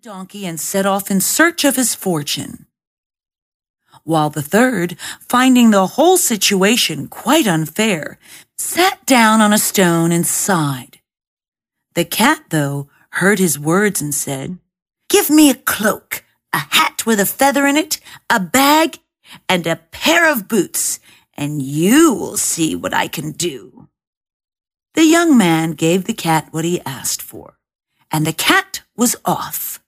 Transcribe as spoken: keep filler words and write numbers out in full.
donkey and set off in search of his fortune, while the third, finding the whole situation quite unfair, sat down on a stone and sighed. The cat, though, heard his words and said, "Give me a cloak, a hat with a feather in it, a bag, and a pair of boots, and you will see what I can do." The young man gave the cat what he asked for, and the cat was off.